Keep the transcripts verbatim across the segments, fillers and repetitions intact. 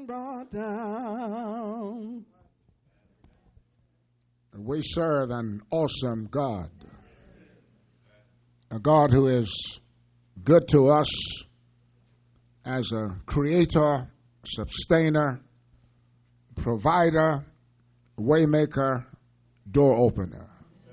been brought down. We serve an awesome God, a God who is good to us as a creator, sustainer, provider, waymaker, door opener.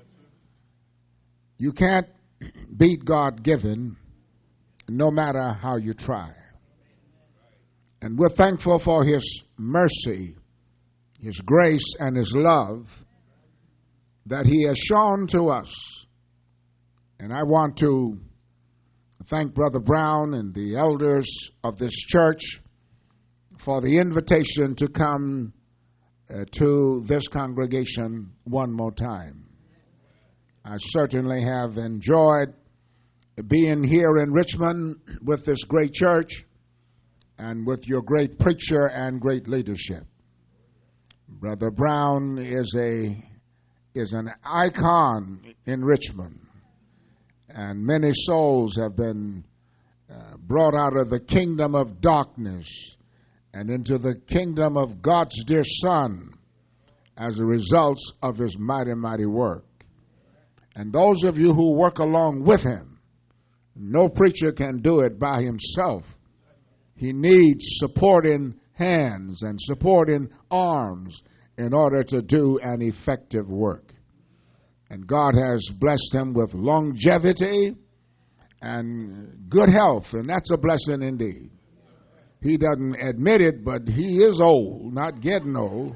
You can't beat God-given no matter how you try. And we're thankful for His mercy, His grace, and His love that He has shown to us. And I want to thank Brother Brown and the elders of this church for the invitation to come uh, to this congregation one more time. I certainly have enjoyed being here in Richmond with this great church and with your great preacher and great leadership. Brother Brown is a is an icon in Richmond, and many souls have been uh, brought out of the kingdom of darkness and into the kingdom of God's dear Son as a result of His mighty, mighty work. And those of you who work along with him, no preacher can do it by himself. He needs supporting hands and supporting arms in order to do an effective work. And God has blessed him with longevity and good health, and that's a blessing indeed. He doesn't admit it, but he is old, not getting old.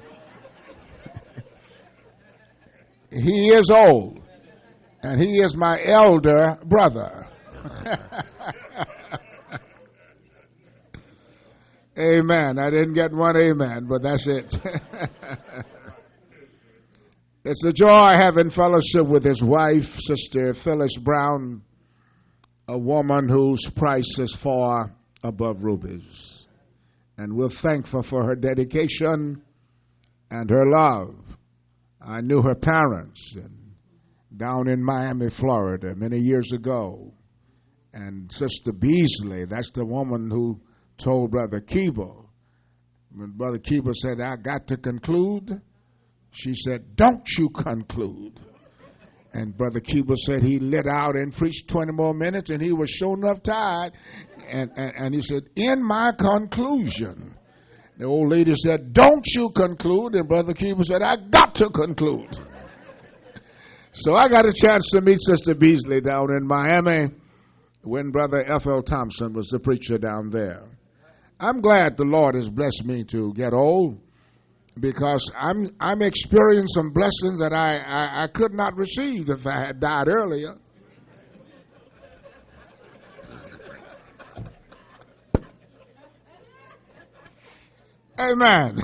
He is old, and he is my elder brother. Amen. I didn't get one amen, but that's it. It's a joy having fellowship with his wife, Sister Phyllis Brown, a woman whose price is far above rubies. And we're thankful for her dedication and her love. I knew her parents and down in Miami, Florida, many years ago. And Sister Beasley, that's the woman who told Brother Keeble. When Brother Keeble said, I got to conclude, she said, don't you conclude. And Brother Keeble said he lit out and preached twenty more minutes, and he was sure enough tired. And, and, and he said, in my conclusion. The old lady said, don't you conclude. And Brother Keeble said, I got to conclude. So I got a chance to meet Sister Beasley down in Miami when Brother F L Thompson was the preacher down there. I'm glad the Lord has blessed me to get old, because I'm I'm experiencing some blessings that I, I, I could not receive if I had died earlier. Amen.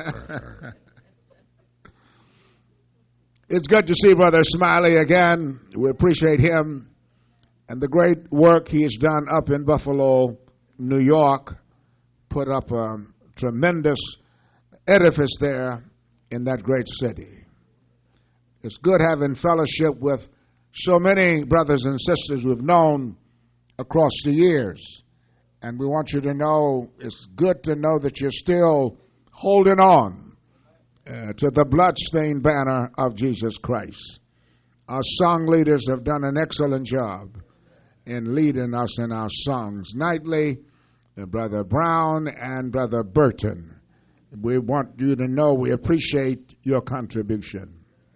It's good to see Brother Smiley again. We appreciate him and the great work he has done up in Buffalo, New York. Put up a tremendous edifice there in that great city. It's good having fellowship with so many brothers and sisters we've known across the years. And we want you to know, it's good to know that you're still holding on uh, to the bloodstained banner of Jesus Christ. Our song leaders have done an excellent job in leading us in our songs nightly. Uh, Brother Brown and Brother Burton. We want you to know we appreciate your contribution.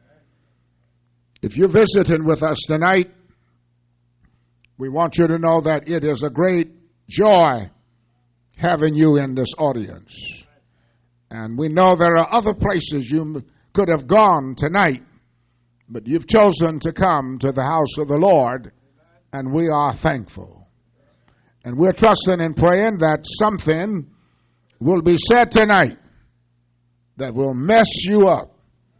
If you're visiting with us tonight, we want you to know that it is a great joy having you in this audience. And we know there are other places you could have gone tonight, but you've chosen to come to the house of the Lord, and we are thankful. And we're trusting and praying that something will be said tonight that will mess you up.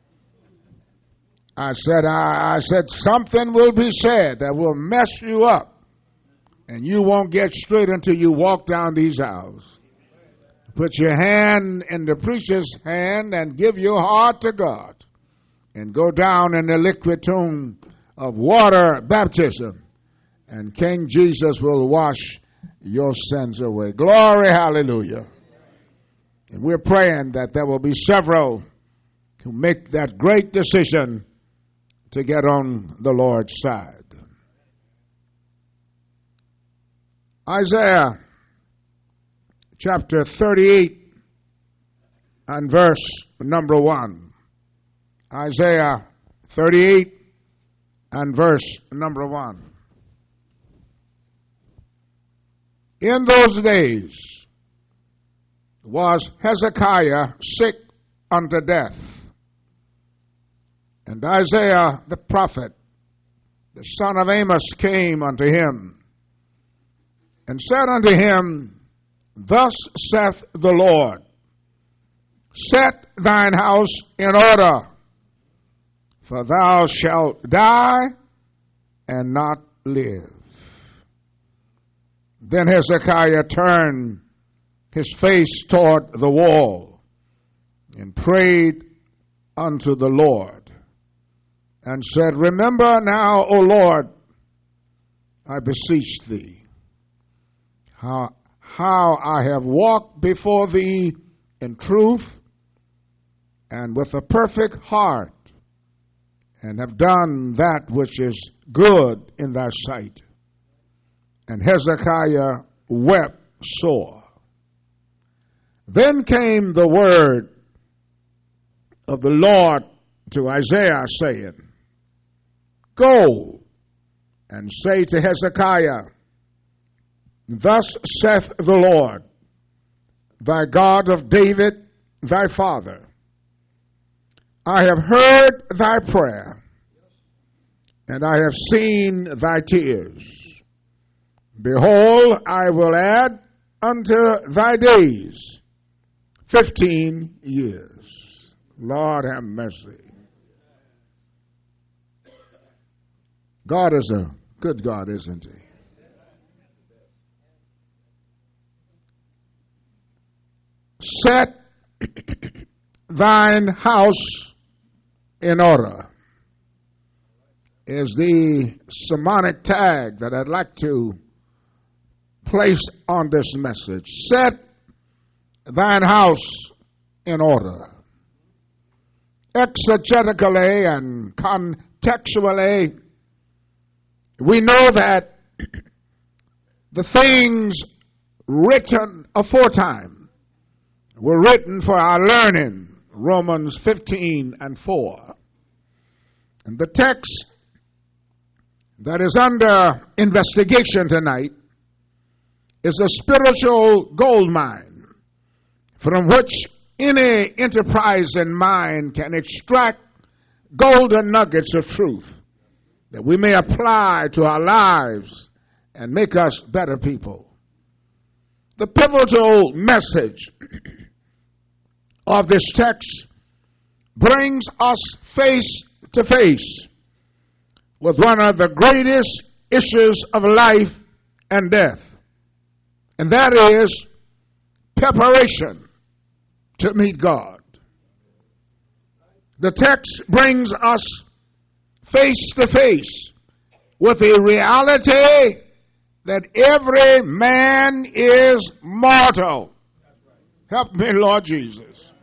I said, I, I said something will be said that will mess you up, and you won't get straight until you walk down these aisles. Put your hand in the preacher's hand and give your heart to God, and go down in the liquid tomb of water baptism, and King Jesus will wash your sins away. Glory, hallelujah. And we're praying that there will be several who make that great decision to get on the Lord's side. Isaiah chapter thirty-eight and verse number one. Isaiah thirty-eight and verse number one. In those days was Hezekiah sick unto death, and Isaiah the prophet, the son of Amos, came unto him, and said unto him, Thus saith the Lord, Set thine house in order, for thou shalt die and not live. Then Hezekiah turned his face toward the wall and prayed unto the Lord and said, Remember now, O Lord, I beseech thee, how, how I have walked before thee in truth and with a perfect heart, and have done that which is good in thy sight. And Hezekiah wept sore. Then came the word of the Lord to Isaiah, saying, Go and say to Hezekiah, Thus saith the Lord, thy God of David, thy father, I have heard thy prayer, and I have seen thy tears. Behold, I will add unto thy days fifteen years. Lord have mercy. God is a good God, isn't he? Set thine house in order is the sermonic tag that I'd like to place on this message. Set thine house in order. Exegetically and contextually, we know that the things written aforetime were written for our learning, Romans fifteen and four. And the text that is under investigation tonight is a spiritual gold mine from which any enterprising mind can extract golden nuggets of truth that we may apply to our lives and make us better people. The pivotal message of this text brings us face to face with one of the greatest issues of life and death, and that is preparation to meet God. The text brings us face to face with a reality that every man is mortal. Help me, Lord Jesus.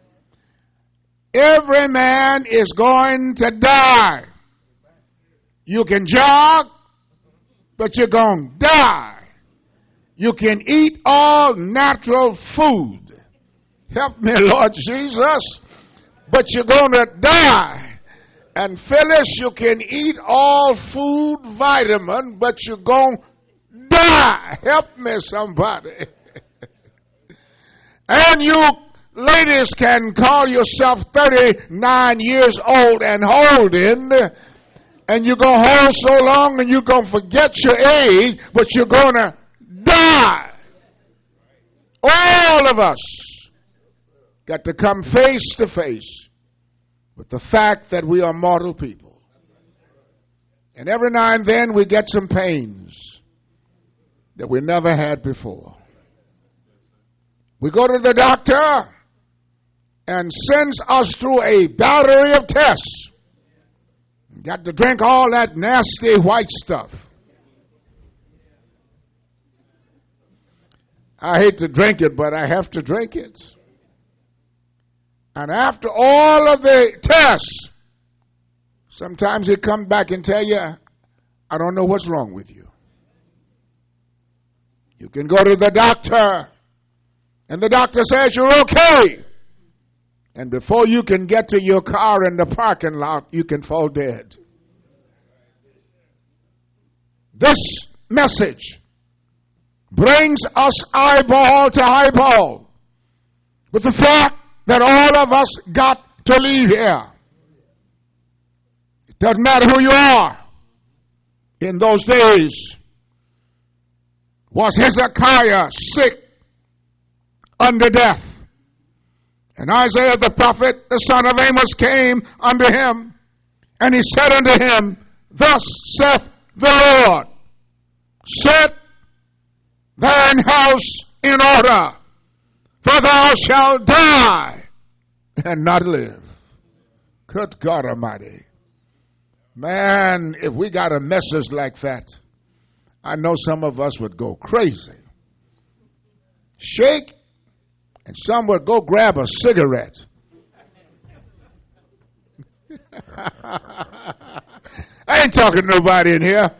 Every man is going to die. You can jog, but you're going to die. You can eat all natural food. Help me, Lord Jesus. But you're going to die. And Phyllis, you can eat all food vitamin, but you're going to die. Help me, somebody. And you ladies can call yourself thirty-nine years old and holding, and you're going to hold so long and you're going to forget your age, but you're going to die. All of us got to come face to face with the fact that we are mortal people. And every now and then we get some pains that we never had before. We go to the doctor and sends us through a battery of tests. Got to drink all that nasty white stuff. I hate to drink it, but I have to drink it. And after all of the tests, sometimes he comes back and tell you, I don't know what's wrong with you. You can go to the doctor, and the doctor says you're okay. And before you can get to your car in the parking lot, you can fall dead. This message brings us eyeball to eyeball with the fact that all of us got to leave here. It doesn't matter who you are. In those days, was Hezekiah sick unto death? And Isaiah the prophet, the son of Amos, came unto him, and he said unto him, Thus saith the Lord, set thine house in order, for thou shalt die and not live. Good God Almighty. Man, if we got a message like that, I know some of us would go crazy. Shake, and some would go grab a cigarette. I ain't talking to nobody in here.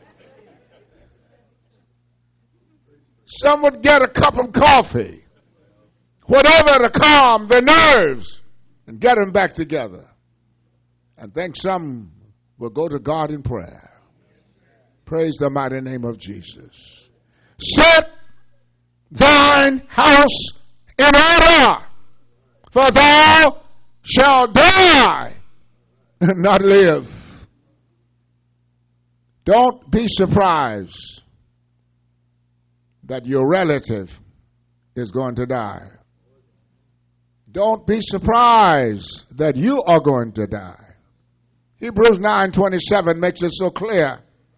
Some would get a cup of coffee, whatever to calm their nerves and get them back together. And think some will go to God in prayer. Praise the mighty name of Jesus. Set thine house in order, for thou shalt die and not live. Don't be surprised that your relative is going to die. Don't be surprised that you are going to die. Hebrews nine twenty-seven makes it so clear.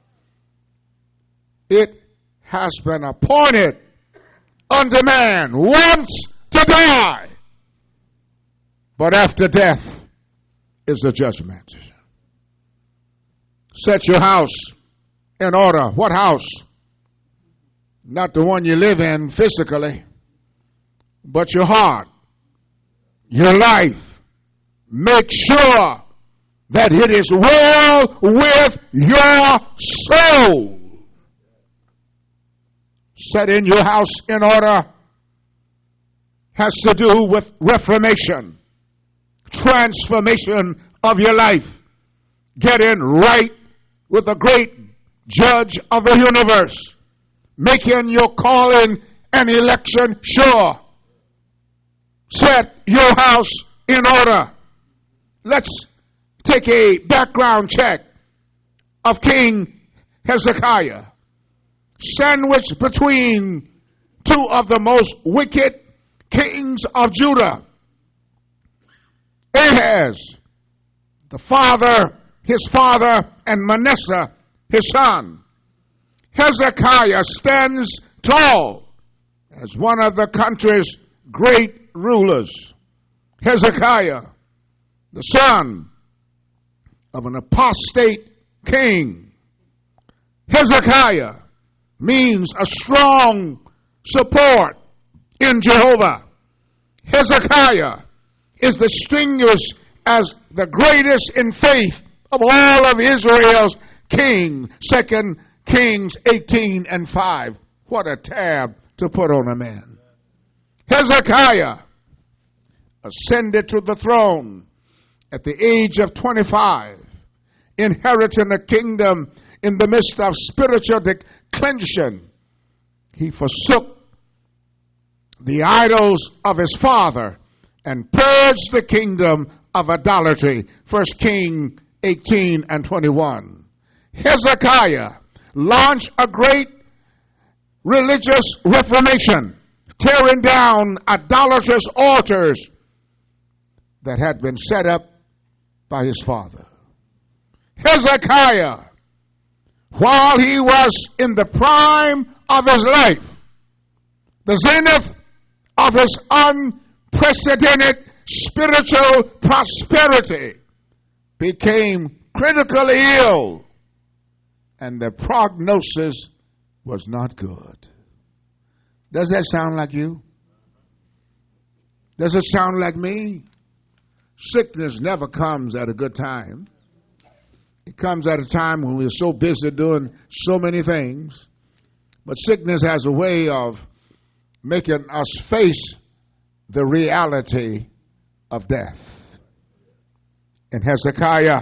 It has been appointed unto man once to die, but after death is the judgment. Set your house in order. What house? Not the one you live in physically, but your heart, your life. Make sure that it is well with your soul. Setting your house in order has to do with reformation, transformation of your life, getting right with the great judge of the universe, making your calling and election sure. Set your house in order. Let's take a background check of King Hezekiah, sandwiched between two of the most wicked kings of Judah. Ahaz, the father, his father, and Manasseh, his son. Hezekiah stands tall as one of the country's great rulers. Hezekiah, the son of an apostate king. Hezekiah means a strong support in Jehovah. Hezekiah is distinguished as the greatest in faith of all of Israel's king. Second Kings eighteen and five. What a tab to put on a man. Hezekiah ascended to the throne at the age of twenty-five, inheriting a kingdom in the midst of spiritual declension. He forsook the idols of his father and purged the kingdom of idolatry. First Kings eighteen and twenty-one. Hezekiah launched a great religious reformation, tearing down idolatrous altars that had been set up by his father. Hezekiah, while he was in the prime of his life, the zenith of his unprecedented spiritual prosperity, became critically ill, and the prognosis was not good. Does that sound like you? Does it sound like me? Sickness never comes at a good time. It comes at a time when we're so busy doing so many things. But sickness has a way of making us face the reality of death. And Hezekiah,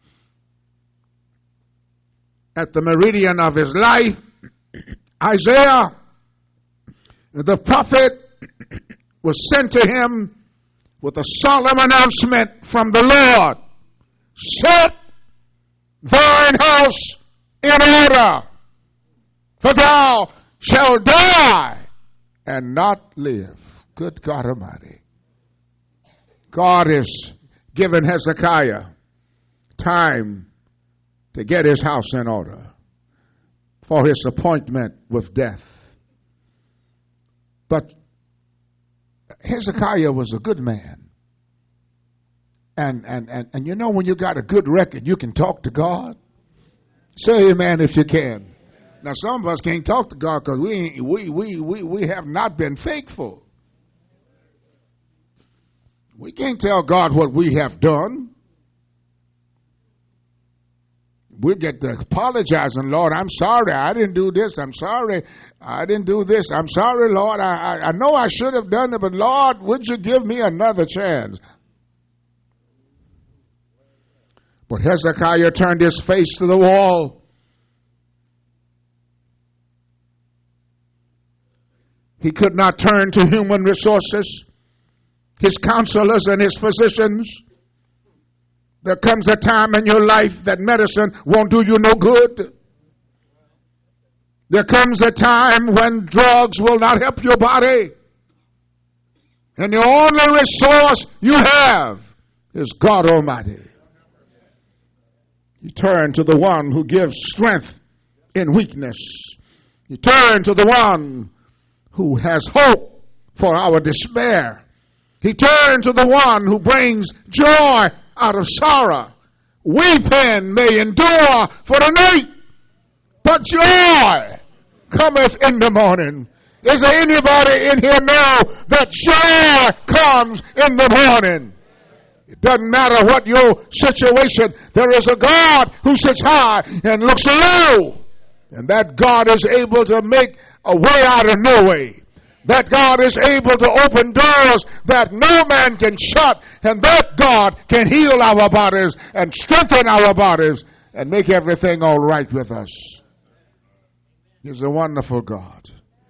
at the meridian of his life, Isaiah, the prophet, was sent to him with a solemn announcement from the Lord. Set thine house in order, for thou shalt die and not live. Good God Almighty. God is giving Hezekiah time to get his house in order for his appointment with death. But Hezekiah was a good man. And, and, and, and you know, when you got a good record, you can talk to God. Say amen if you can. Now, some of us can't talk to God because we, we, we, we, we have not been faithful. We can't tell God what we have done. We get to apologizing, Lord, I'm sorry, I didn't do this, I'm sorry, I didn't do this, I'm sorry, Lord, I, I, I know I should have done it, but Lord, would you give me another chance? But Hezekiah turned his face to the wall. He could not turn to human resources, his counselors and his physicians. There comes a time in your life that medicine won't do you no good. There comes a time when drugs will not help your body. And the only resource you have is God Almighty. You turn to the one who gives strength in weakness. You turn to the one who has hope for our despair. He turned to the one who brings joy out of sorrow. Weeping may endure for the night, but joy cometh in the morning. Is there anybody in here now that joy comes in the morning? It doesn't matter what your situation, there is a God who sits high and looks low. And that God is able to make a way out of no way. That God is able to open doors that no man can shut. And that God can heal our bodies and strengthen our bodies and make everything all right with us. He's a wonderful God.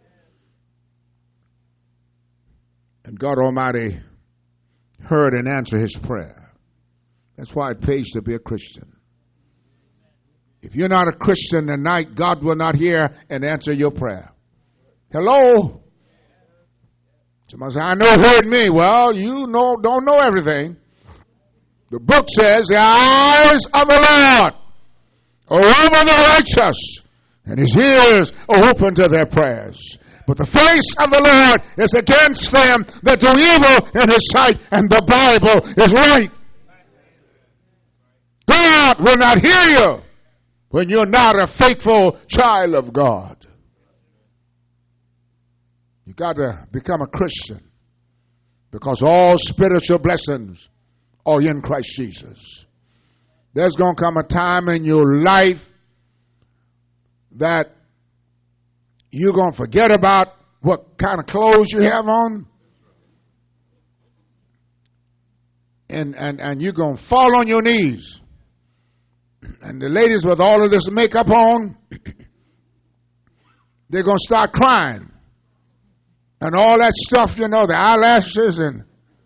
And God Almighty heard and answered his prayer. That's why it pays to be a Christian. If you're not a Christian tonight, God will not hear and answer your prayer. Hello? Somebody say, I know who heard me. Well, you know, don't know everything. The book says, the eyes of the Lord are over the righteous, and his ears are open to their prayers. But the face of the Lord is against them that do evil in his sight, and the Bible is right. God will not hear you when you're not a faithful child of God. You got to become a Christian because all spiritual blessings are in Christ Jesus. There's going to come a time in your life that you're going to forget about what kind of clothes you have on. And, and, and you're going to fall on your knees. And the ladies with all of this makeup on, they're going to start crying. And all that stuff, you know, the eyelashes and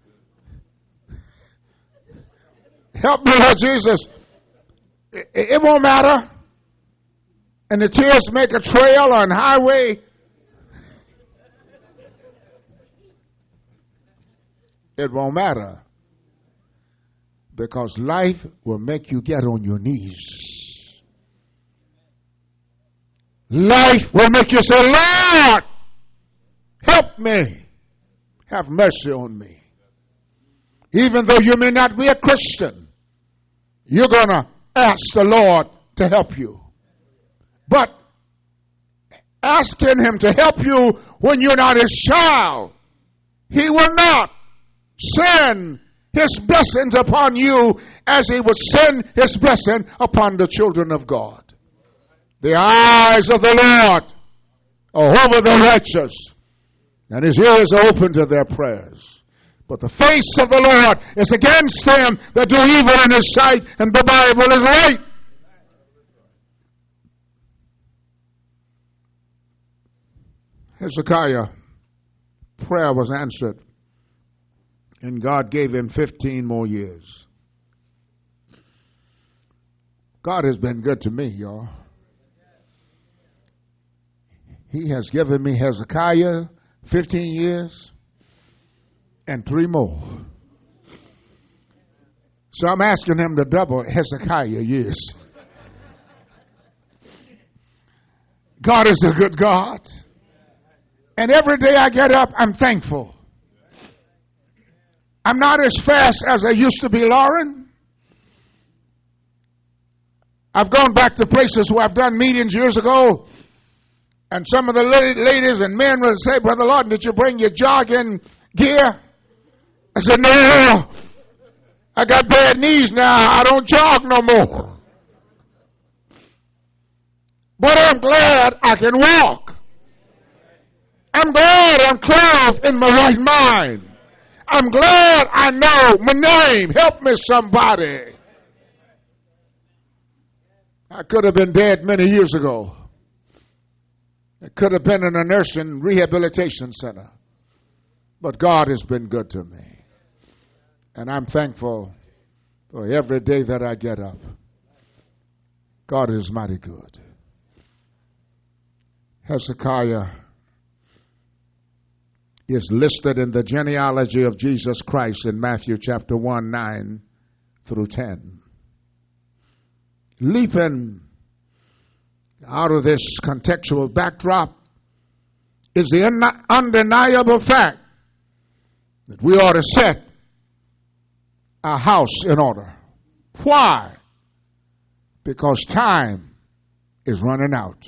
help me, Lord Jesus. It, it won't matter. And the tears make a trail on highway. It won't matter. Because life will make you get on your knees. Life will make you say, Lord, help me. Have mercy on me. Even though you may not be a Christian, you're going to ask the Lord to help you. But asking him to help you when you're not his child, he will not send his blessings upon you as he would send his blessing upon the children of God. The eyes of the Lord are over the righteous, and his ears are open to their prayers. But the face of the Lord is against them that do evil in his sight, and the Bible is right. Hezekiah, prayer was answered, and God gave him fifteen more years. God has been good to me, y'all. He has given me Hezekiah fifteen years and three more. So I'm asking him to double Hezekiah years. God is a good God. And every day I get up, I'm thankful. I'm not as fast as I used to be, Lauren. I've gone back to places where I've done meetings years ago, and some of the ladies and men would say, Brother Lawton, did you bring your jogging gear? I said, no, I got bad knees now. I don't jog no more. But I'm glad I can walk. I'm glad I'm clothed in my right mind. I'm glad I know my name. Help me, somebody. I could have been dead many years ago. I could have been in a nursing rehabilitation center. But God has been good to me. And I'm thankful for every day that I get up. God is mighty good. Hezekiah is listed in the genealogy of Jesus Christ in Matthew chapter one, nine through ten. Leaping out of this contextual backdrop is the un- undeniable fact that we ought to set our house in order. Why? Because time is running out.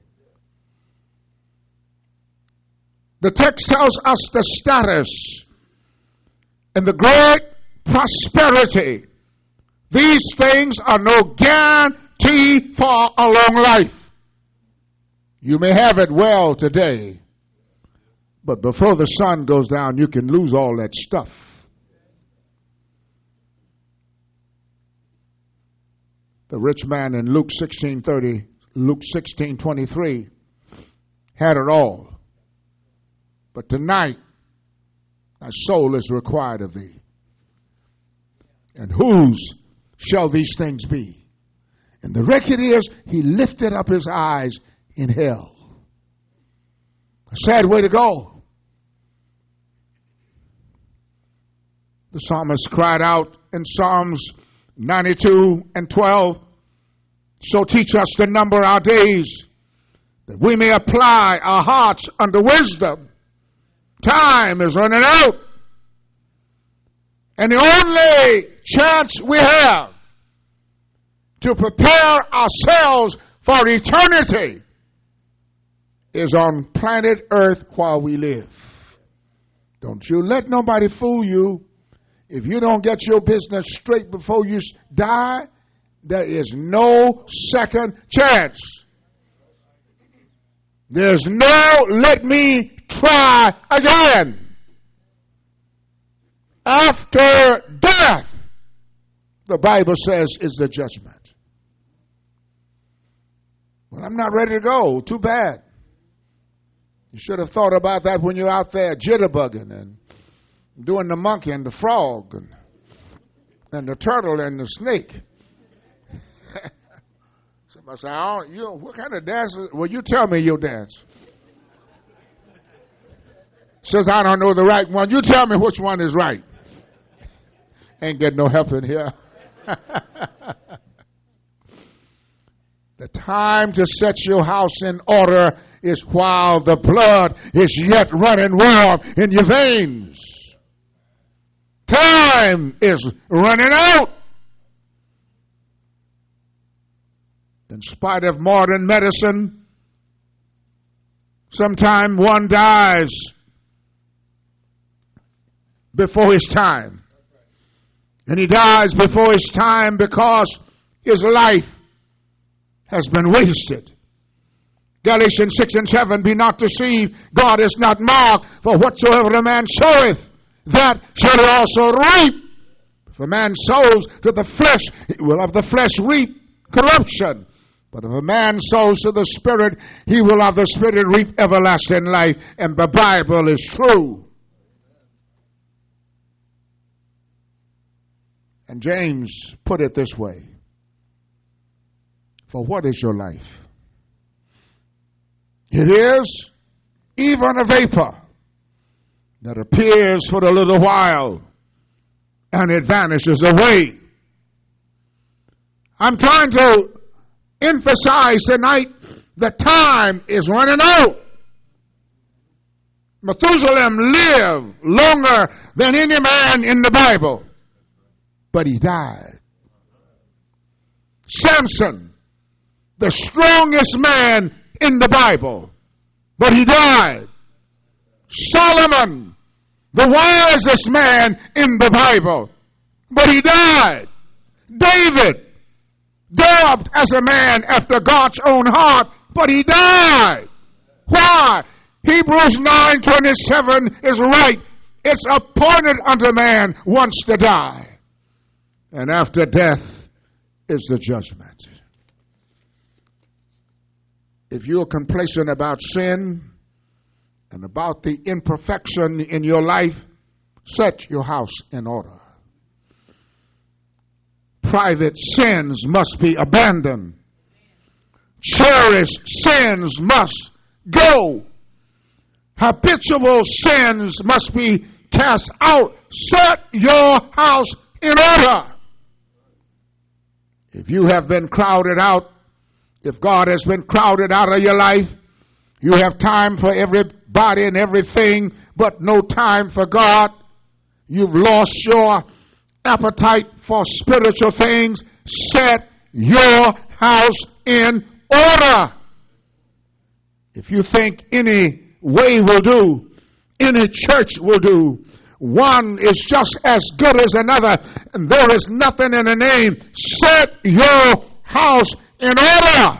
The text tells us the status and the great prosperity. These things are no guarantee for a long life. You may have it well today, but before the sun goes down, you can lose all that stuff. The rich man in Luke sixteen thirty, Luke sixteen twenty-three had it all. But tonight, thy soul is required of thee. And whose shall these things be? And the record is, he lifted up his eyes in hell. A sad way to go. The psalmist cried out in Psalms ninety-two and twelve, so teach us to number our days, that we may apply our hearts unto wisdom. Time is running out. And the only chance we have to prepare ourselves for eternity is on planet Earth while we live. Don't you let nobody fool you. If you don't get your business straight before you die, there is no second chance. There's no let me try again. After death, the Bible says, is the judgment. Well, I'm not ready to go. Too bad. You should have thought about that when you're out there jitterbugging and doing the monkey and the frog and, and the turtle and the snake. Somebody say, oh, you, what kind of dance is, well, you tell me your dance. Says, I don't know the right one. You tell me which one is right. Ain't getting no help in here. The time to set your house in order is while the blood is yet running warm in your veins. Time is running out. In spite of modern medicine, sometime one dies before his time. And he dies before his time because his life has been wasted. Galatians six and seven, be not deceived, God is not mocked, for whatsoever a man soweth, that shall he also reap. If a man sows to the flesh, he will of the flesh reap corruption. But if a man sows to the Spirit, he will of the Spirit reap everlasting life. And the Bible is true. And James put it this way. For what is your life? It is even a vapor that appears for a little while and it vanishes away. I'm trying to emphasize tonight that time is running out. Methuselah lived longer than any man in the Bible, but he died. Samson, the strongest man in the Bible, but he died. Solomon, the wisest man in the Bible, but he died. David, dubbed as a man after God's own heart, but he died. Why? Hebrews nine twenty-seven is right. It's appointed unto man once to die, and after death is the judgment. If you're complacent about sin and about the imperfection in your life, set your house in order. Private sins must be abandoned. Cherished sins must go. Habitual sins must be cast out. Set your house in order. If you have been crowded out, if God has been crowded out of your life, you have time for everybody and everything, but no time for God. You've lost your appetite for spiritual things. Set your house in order. If you think any way will do, any church will do, one is just as good as another, and there is nothing in the name. Set your house in order.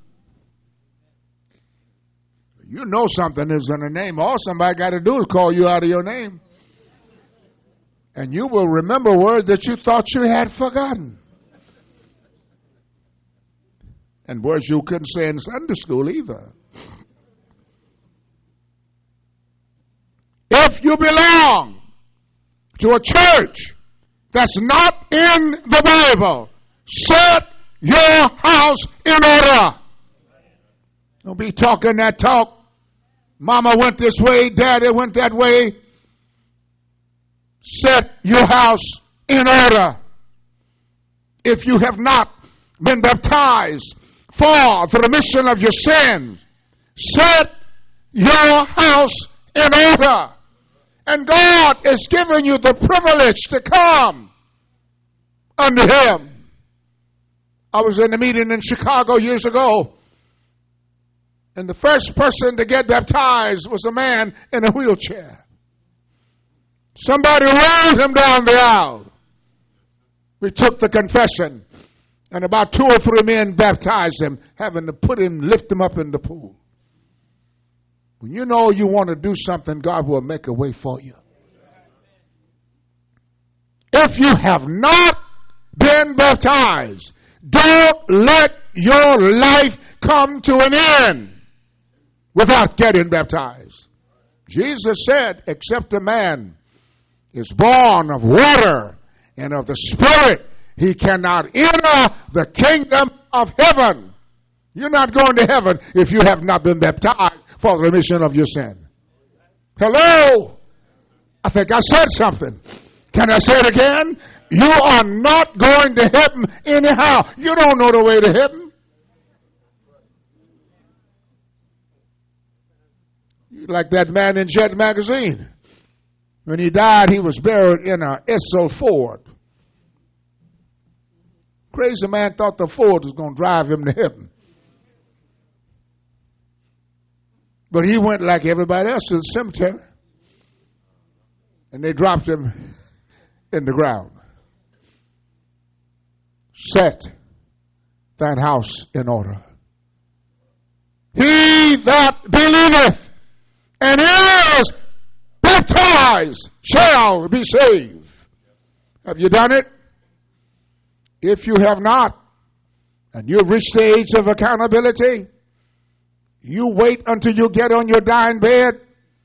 You know something is in the name. All somebody got to do is call you out of your name. And you will remember words that you thought you had forgotten. And words you couldn't say in Sunday school either. If you belong to a church that's not in the Bible, set your house in order. Don't be talking that talk. Mama went this way, daddy went that way. Set your house in order. If you have not been baptized for the remission of your sins, set your house in order. And God is giving you the privilege to come unto Him. I was in a meeting in Chicago years ago, and the first person to get baptized was a man in a wheelchair. Somebody rolled him down the aisle. We took the confession, and about two or three men baptized him, having to put him, lift him up in the pool. When you know you want to do something, God will make a way for you. If you have not been baptized, don't let your life come to an end without getting baptized. Jesus said, except a man is born of water and of the Spirit, he cannot enter the kingdom of heaven. You're not going to heaven if you have not been baptized for the remission of your sin. Hello? I think I said something. Can I say it again? You are not going to heaven anyhow. You don't know the way to heaven. Like that man in Jet magazine. When he died, he was buried in a Esso Ford. Crazy man thought the Ford was going to drive him to heaven. But he went like everybody else to the cemetery. And they dropped him in the ground. set that house in order. He that believeth and is baptized shall be saved. Have you done it? If you have not, and you've reached the age of accountability, you wait until you get on your dying bed,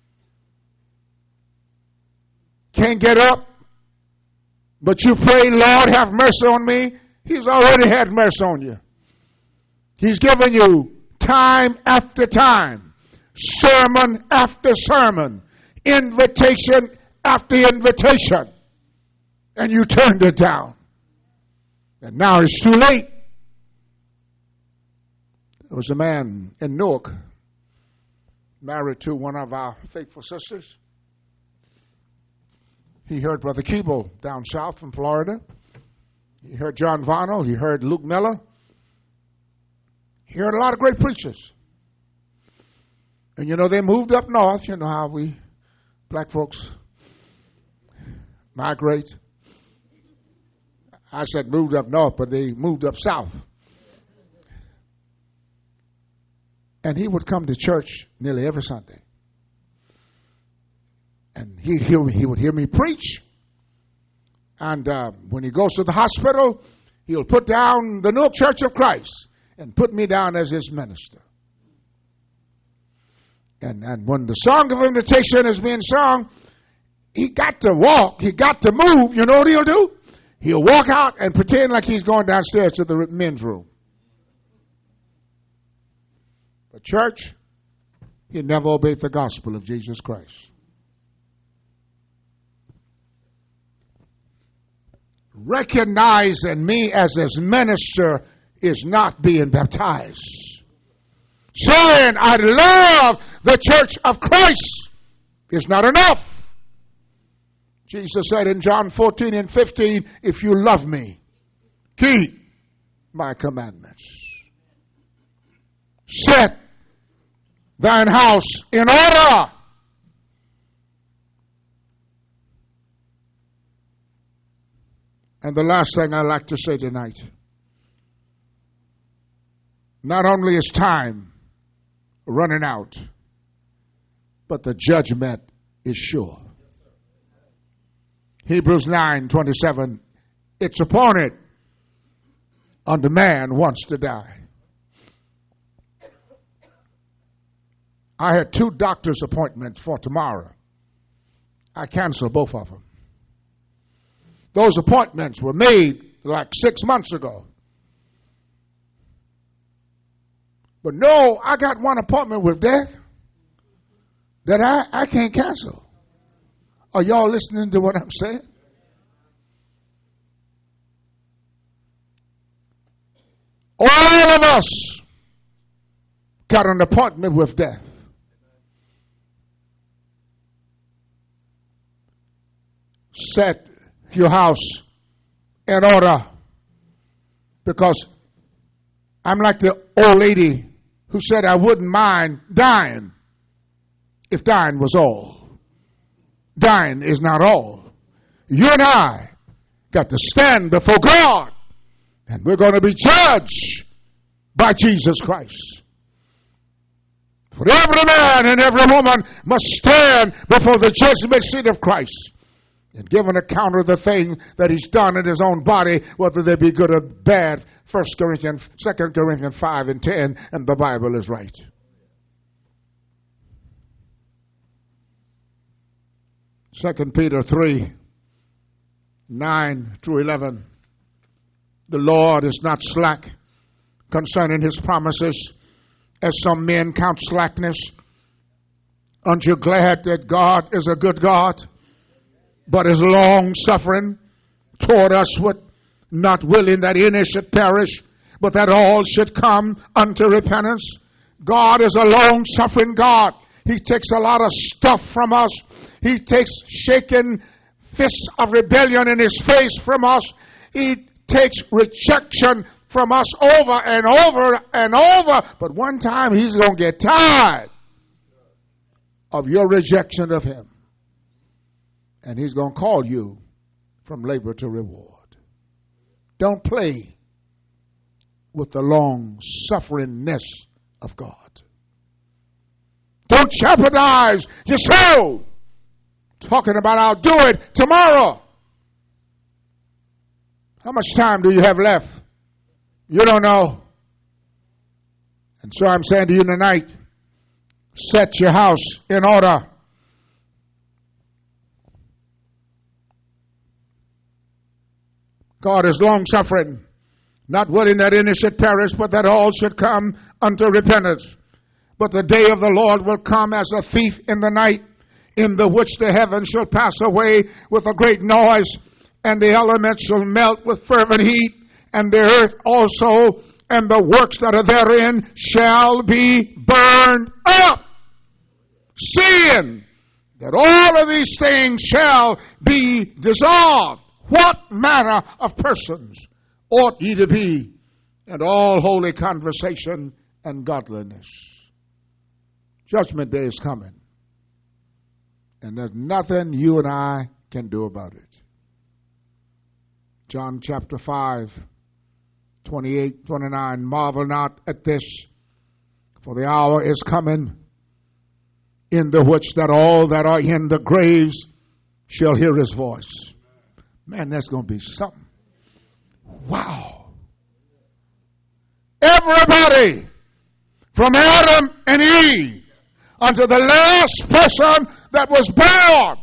can't get up, but you pray, Lord, have mercy on me. He's already had mercy on you. He's given you time after time, sermon after sermon, invitation after invitation, and you turned it down. And now it's too late. There was a man in Newark, married to one of our faithful sisters. He heard Brother Keeble down south from Florida. He heard John Varnell. He heard Luke Miller. He heard a lot of great preachers. And you know, they moved up north. You know how we black folks migrate. I said moved up north, but they moved up south. And he would come to church nearly every Sunday. And he, he, he would hear me preach. And uh, when he goes to the hospital, he'll put down the Newark Church of Christ and put me down as his minister. And, and when the song of invitation is being sung, he got to walk. He got to move. You know what he'll do? He'll walk out and pretend like he's going downstairs to the men's room. But church, he never obeyed the gospel of Jesus Christ. Recognizing me as his minister is not being baptized. Saying I love the church of Christ is not enough. Jesus said in John fourteen and fifteen, if you love me, keep my commandments. Set thine house in order. And the last thing I'd like to say tonight, not only is time running out, but the judgment is sure. Hebrews nine twenty-seven, it's appointed unto man once to die. I had two doctor's appointments for tomorrow. I canceled both of them. Those appointments were made like six months ago. But no, I got one appointment with death that I, I can't cancel. Are y'all listening to what I'm saying? All of us got an appointment with death. Set your house in order, because I'm like the old lady who said I wouldn't mind dying if dying was all. Dying is not all. You and I got to stand before God, and we're going to be judged by Jesus Christ. For every man and every woman must stand before the judgment seat of Christ and give an account of the thing that he's done in his own body, whether they be good or bad. First Corinthians, Second Corinthians five and ten, and the Bible is right. Second Peter three, nine through eleven. The Lord is not slack concerning his promises, as some men count slackness. Aren't you glad that God is a good God, but is long suffering toward us, with not willing that any should perish, but that all should come unto repentance? God is a long suffering God. He takes a lot of stuff from us. He takes shaking fists of rebellion in his face from us. He takes rejection from us over and over and over. But one time he's going to get tired of your rejection of him. And he's going to call you from labor to reward. Don't play with the long sufferingness of God. Don't jeopardize your soul talking about I'll do it tomorrow. How much time do you have left? You don't know. And so I'm saying to you tonight, set your house in order. God is long suffering, not willing that any should perish, but that all should come unto repentance. But the day of the Lord will come as a thief in the night, in the which the heavens shall pass away with a great noise, and the elements shall melt with fervent heat, and the earth also, and the works that are therein shall be burned up. Seeing that all of these things shall be dissolved, what manner of persons ought ye to be in all holy conversation and godliness? Judgment day is coming, and there's nothing you and I can do about it. John chapter five, twenty-eight, twenty-nine, marvel not at this, for the hour is coming, in the which that all that are in the graves shall hear his voice. Man, that's going to be something. Wow. Everybody from Adam and Eve unto the last person that was born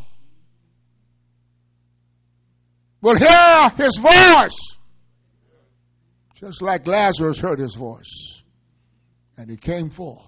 will hear his voice. Just like Lazarus heard his voice. And he came forth.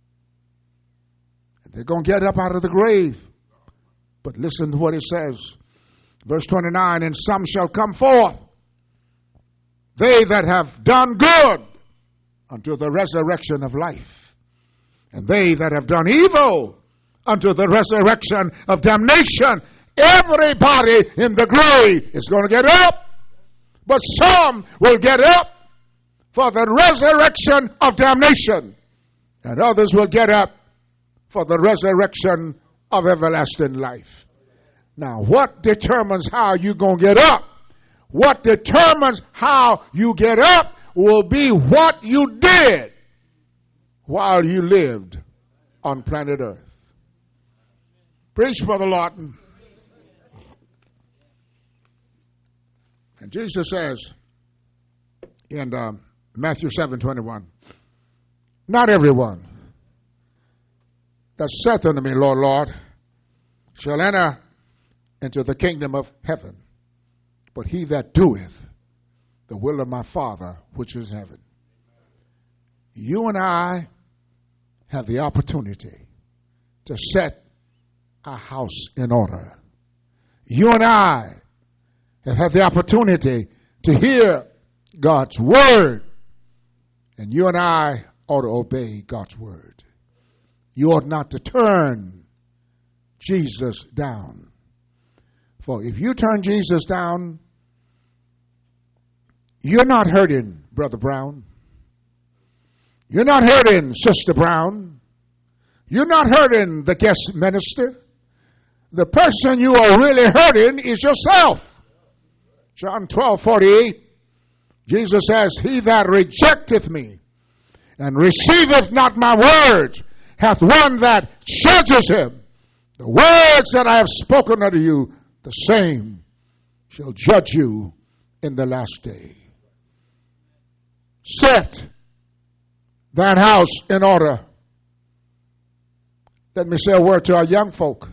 And they're going to get up out of the grave. But listen to what it says. Verse twenty-nine, and some shall come forth, they that have done good, unto the resurrection of life. And they that have done evil, unto the resurrection of damnation. Everybody in the grave is going to get up, but some will get up for the resurrection of damnation, and others will get up for the resurrection of everlasting life. Now, what determines how you're going to get up? What determines how you get up will be what you did while you lived on planet Earth. Preach, Brother Lawton. And Jesus says in uh, Matthew seven twenty-one, not everyone that saith unto me, Lord, Lord, shall enter into the kingdom of heaven, but he that doeth the will of my Father which is in heaven. You and I have the opportunity to set our house in order. You and I have had the opportunity to hear God's word, and you and I ought to obey God's word. You ought not to turn Jesus down. For if you turn Jesus down, you're not hurting Brother Brown. You're not hurting Sister Brown. You're not hurting the guest minister. The person you are really hurting is yourself. John twelve forty-eight, Jesus says, he that rejecteth me and receiveth not my words hath one that judges him. The words that I have spoken unto you, the same shall judge you in the last day. Set thine house in order. Let me say a word to our young folk.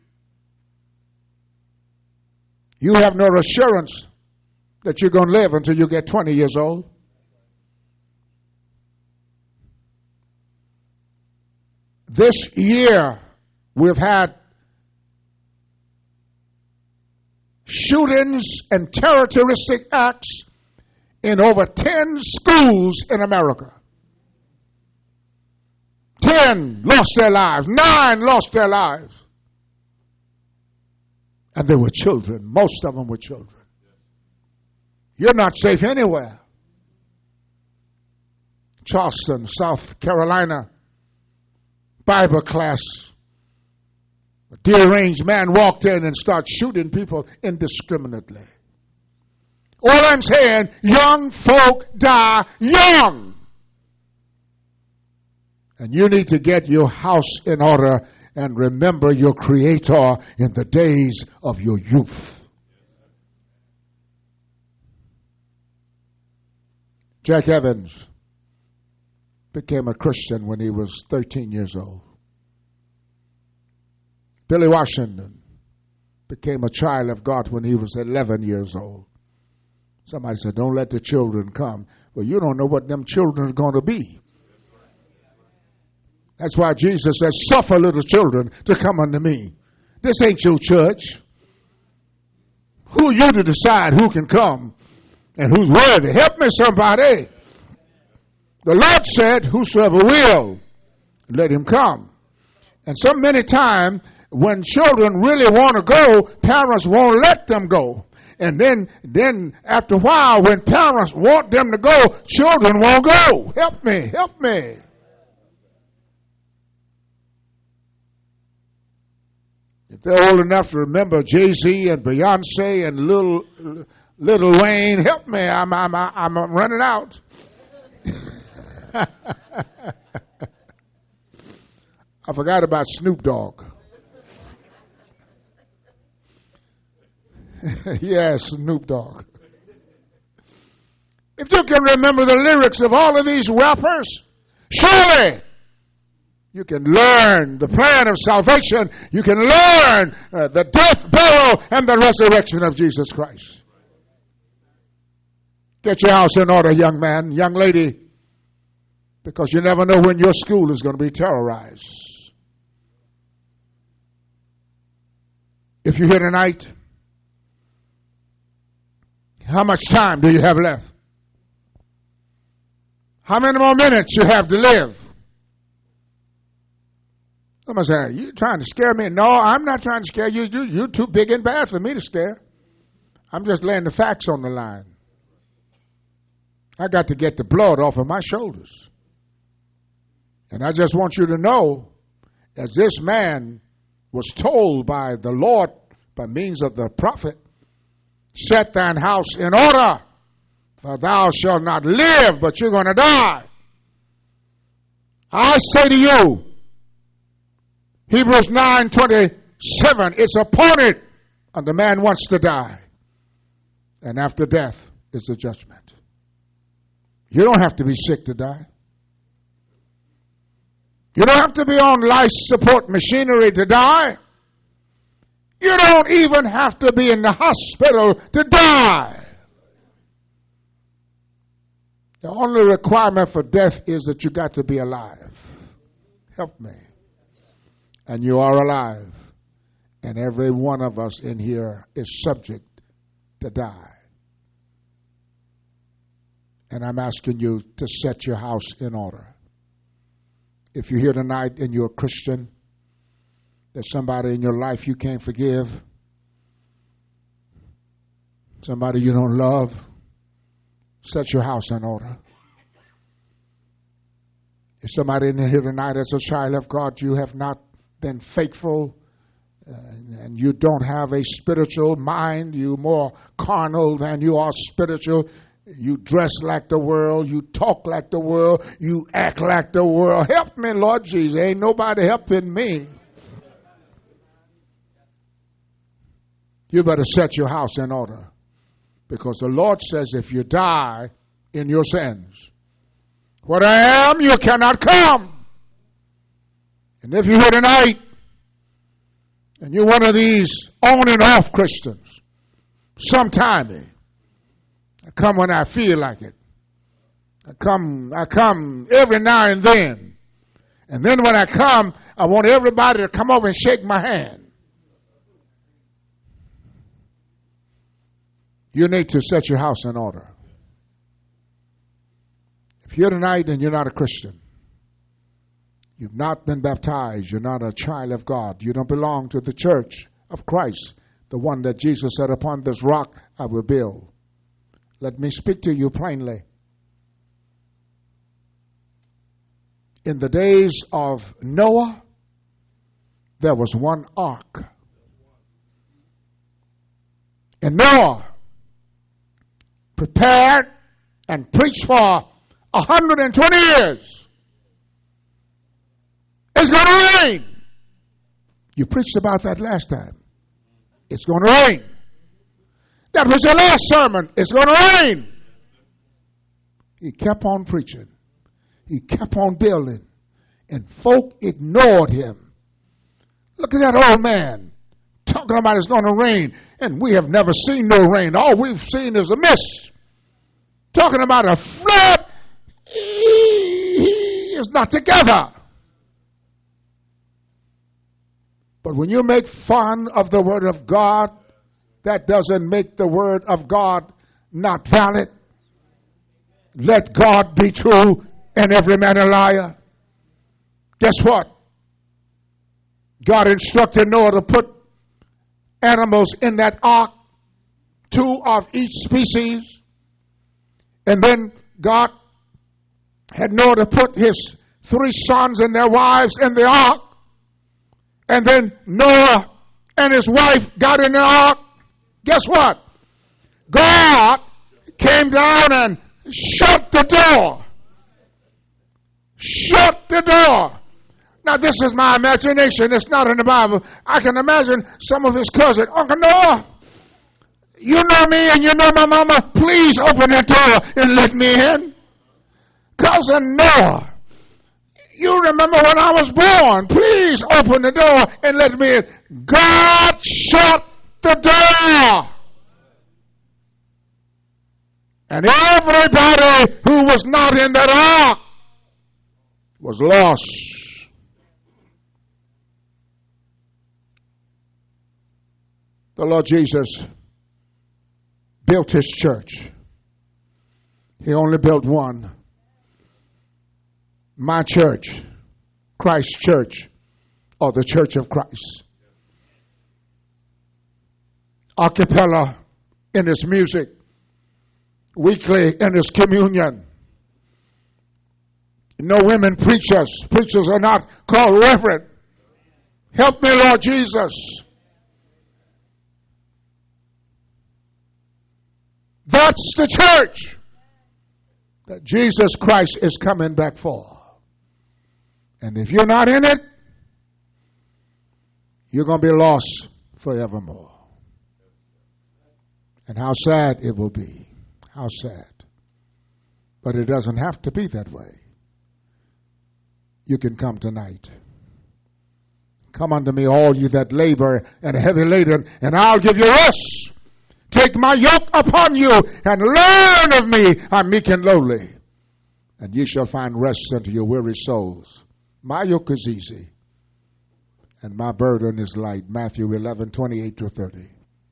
You have no assurance that you're going to live until you get twenty years old. This year, we've had shootings and terroristic acts in over ten schools in America. Ten lost their lives. Nine lost their lives. And they were children. Most of them were children. You're not safe anywhere. Charleston, South Carolina, Bible class. A deranged man walked in and started shooting people indiscriminately. All I'm saying, young folk die young. And you need to get your house in order and remember your Creator in the days of your youth. Jack Evans became a Christian when he was thirteen years old. Billy Washington became a child of God when he was eleven years old. Somebody said, don't let the children come. Well, you don't know what them children are going to be. That's why Jesus says, suffer little children to come unto me. This ain't your church. Who are you to decide who can come and who's worthy? Help me, somebody. The Lord said, whosoever will, let him come. And so many times, when children really want to go, parents won't let them go. And then, then after a while, when parents want them to go, children won't go. Help me, help me. If they're old enough to remember Jay-Z and Beyonce and Lil, Lil Wayne, help me, I'm, I'm, I'm running out. I forgot about Snoop Dogg. Yes, Snoop Dogg. If you can remember the lyrics of all of these rappers, surely you can learn the plan of salvation. You can learn uh, the death, burial, and the resurrection of Jesus Christ. Get your house in order, young man, young lady, because you never know when your school is going to be terrorized. If you're here tonight, how much time do you have left? How many more minutes you have to live? Somebody say, you trying to scare me? No, I'm not trying to scare you. you. You're too big and bad for me to scare. I'm just laying the facts on the line. I got to get the blood off of my shoulders. And I just want you to know, as this man was told by the Lord by means of the prophet, set thine house in order, for thou shalt not live, but you're going to die. I say to you, Hebrews nine twenty-seven, it's appointed unto man wants to die, and after death is the judgment. You don't have to be sick to die. You don't have to be on life support machinery to die. You don't even have to be in the hospital to die. The only requirement for death is that you got to be alive. Help me. And you are alive. And every one of us in here is subject to die. And I'm asking you to set your house in order. If you're here tonight and you're a Christian, there's somebody in your life you can't forgive, somebody you don't love, set your house in order. If somebody in here tonight as a child of God, you have not been faithful, uh, and you don't have a spiritual mind, you're more carnal than you are spiritual. You dress like the world. You talk like the world. You act like the world. Help me, Lord Jesus. Ain't nobody helping me. You better set your house in order. Because the Lord says if you die in your sins, what I am, you cannot come. And if you're here tonight, and you're one of these on and off Christians, sometime I come when I feel like it. I come, I come every now and then. And then when I come, I want everybody to come over and shake my hand. You need to set your house in order. If you're tonight and you're not a Christian, you've not been baptized, you're not a child of God, you don't belong to the church of Christ, the one that Jesus said, upon this rock I will build. Let me speak to you plainly. In the days of Noah, there was one ark. And Noah prepared and preached for one hundred twenty years. It's going to rain. You preached about that last time. It's going to rain. That was your last sermon. It's going to rain. He kept on preaching. He kept on building. And folk ignored him. Look at that old man talking about it's going to rain. And we have never seen no rain. All we've seen is a mist. Talking about a flood. He is not together. But when you make fun of the Word of God, that doesn't make the Word of God not valid. Let God be true and every man a liar. Guess what? God instructed Noah to put animals in that ark, two of each species. And then God had Noah to put his three sons and their wives in the ark. And then Noah and his wife got in the ark. Guess what? God came down and shut the door. Shut the door. Now, this is my imagination. It's not in the Bible. I can imagine some of his cousins. Uncle Noah, you know me and you know my mama. Please open that door and let me in. Cousin Noah, you remember when I was born. Please open the door and let me in. God shut the door. And everybody who was not in that ark was lost. The Lord Jesus built his church. He only built one. My church, Christ's church, or the church of Christ. A cappella in his music, weekly in his communion. No women preachers. Preachers are not called reverend. Help me, Lord Jesus. That's the church that Jesus Christ is coming back for. And if you're not in it, you're going to be lost forevermore. And how sad it will be. How sad. But it doesn't have to be that way. You can come tonight. Come unto me, all you that labor and are heavy laden, and I'll give you rest. Take my yoke upon you and learn of me. I'm meek and lowly, and ye shall find rest unto your weary souls. My yoke is easy, and my burden is light. Matthew eleven, twenty-eight to thirty.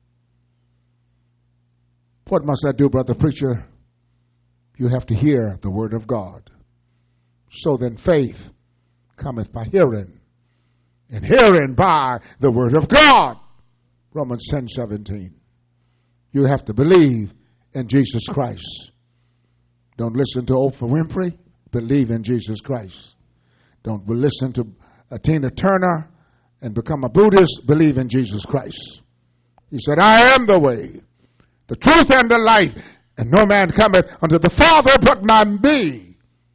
What must I do, brother preacher? You have to hear the word of God. So then faith cometh by hearing, and hearing by the word of God. Romans ten, seventeen. You have to believe in Jesus Christ. Don't listen to Oprah Winfrey. Believe in Jesus Christ. Don't listen to uh, Tina Turner and become a Buddhist. Believe in Jesus Christ. He said, I am the way, the truth, and the life, and no man cometh unto the Father but by me.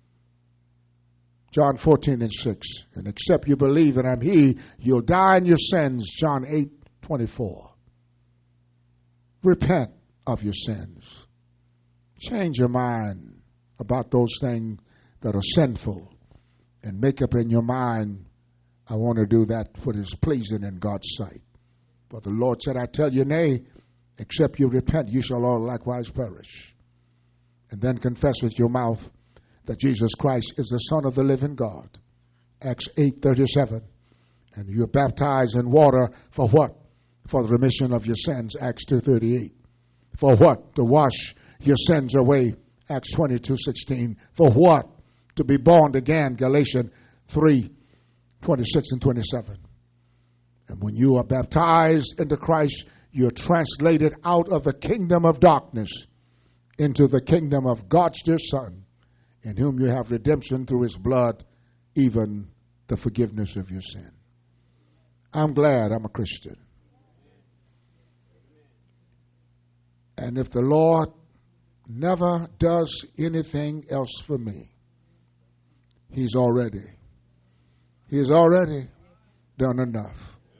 John fourteen and six. And except you believe that I'm he, you'll die in your sins. John eight, twenty-four. Repent of your sins. Change your mind about those things that are sinful, and make up in your mind, I want to do that what is pleasing in God's sight. For the Lord said, I tell you, nay, except you repent, you shall all likewise perish. And then confess with your mouth that Jesus Christ is the Son of the living God. Acts eight, thirty-seven. And you're baptized in water for what? For the remission of your sins. Acts two, thirty-eight. For what? To wash your sins away. Acts twenty-two, sixteen. For what? To be born again. Galatians three, twenty-six and twenty-seven. And when you are baptized into Christ, you're translated out of the kingdom of darkness into the kingdom of God's dear Son, in whom you have redemption through his blood, even the forgiveness of your sin. I'm glad I'm a Christian. And if the Lord never does anything else for me, He's already, He's already done enough.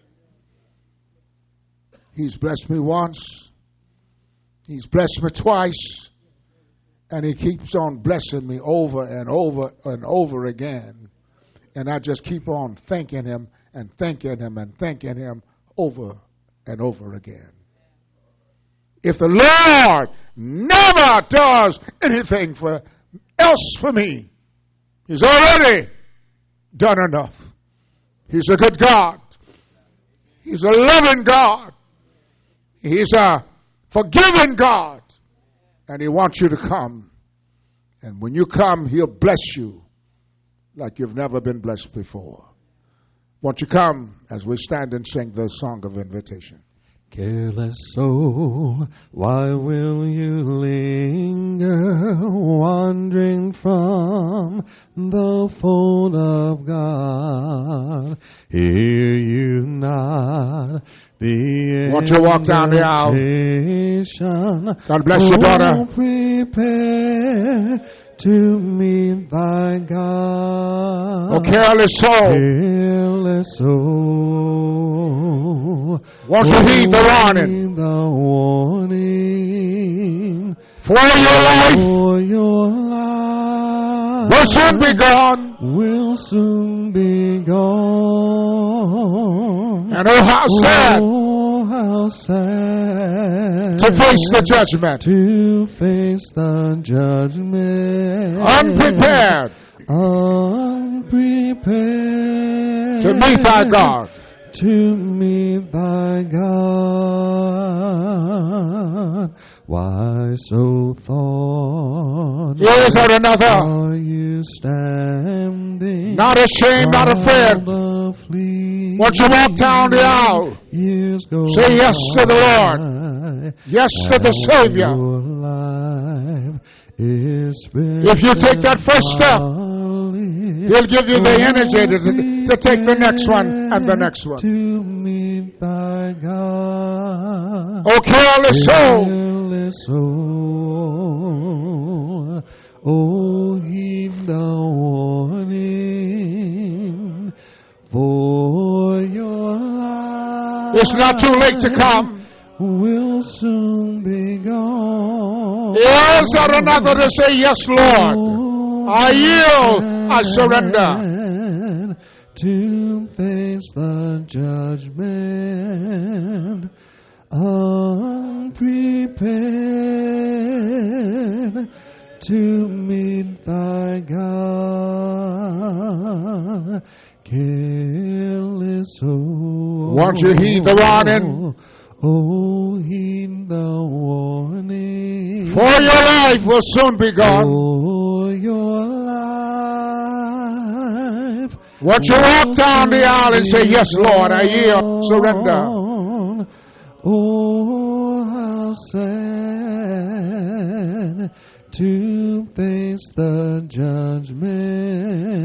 He's blessed me once, He's blessed me twice, and He keeps on blessing me over and over and over again. And I just keep on thanking Him and thanking Him and thanking Him over and over again. If the Lord never does anything for else for me, He's already done enough. He's a good God. He's a loving God. He's a forgiving God. And He wants you to come. And when you come, He'll bless you like you've never been blessed before. Won't you come as we stand and sing the song of invitation? Careless soul, why will you linger, wandering from the fold of God? Hear you not the Won't you walk down the aisle? invitation? God bless you, daughter. Oh, prepare to meet thy God. Oh, careless soul, Careless soul, won't you heed the warning? the warning For your life for your life will soon be gone. will soon be gone. And oh, how sad Oh, how sad to face the judgment. to face the judgment. Unprepared Unprepared to meet thy God. To meet thy God. Why so thought? Is there another? Are you standing? Not ashamed, not afraid. Won't you walk down the aisle? Say yes to the Lord. Yes to the Savior. If you take that first step, He'll give you the energy to, to take the next one and the next one. To meet thy God. Oh, careless soul, Careless soul, oh, heed the warning, for your life it's not too late to come. will soon be gone. Is there another to say, yes, Lord? I yield, I surrender. To face the judgment, unprepared to meet thy God. Careless soul, Won't you heed the warning? Oh, heed the warning. For your life will soon be gone. For your life. Won't you walk down the aisle and say, yes, Lord, I yield, surrender. Oh, how sad to face the judgment.